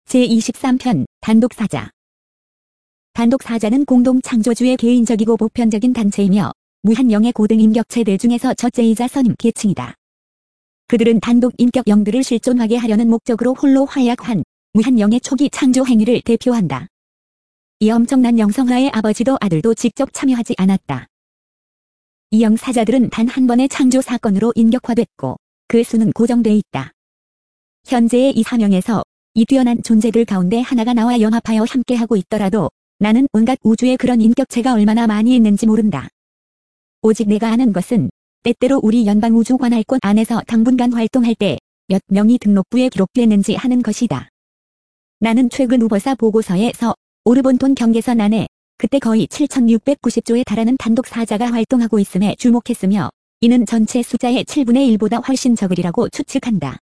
제23편 단독사자. 단독사자는 공동창조주의 개인적이고 보편적인 단체이며 무한영의 고등인격체들 중에서 첫째이자 선임 계층이다. 그들은 단독인격영들을 실존하게 하려는 목적으로 홀로 활약한 무한영의 초기 창조 행위를 대표한다. 이 엄청난 영성화의 아버지도 아들도 직접 참여하지 않았다. 이 영사자들은 단 한 번의 창조 사건으로 인격화됐고 그 수는 고정돼 있다. 현재의 이 사명에서 이 뛰어난 존재들 가운데 하나가 나와 연합하여 함께하고 있더라도 나는 온갖 우주에 그런 인격체가 얼마나 많이 있는지 모른다. 오직 내가 아는 것은 때때로 우리 연방우주관할권 안에서 당분간 활동할 때 몇 명이 등록부에 기록됐는지 하는 것이다. 나는 최근 우버사 보고서에서 오르본톤 경계선 안에 그때 거의 7,690조에 달하는 단독사자가 활동하고 있음에 주목했으며 이는 전체 숫자의 7분의 1보다 훨씬 적으리라고 추측한다.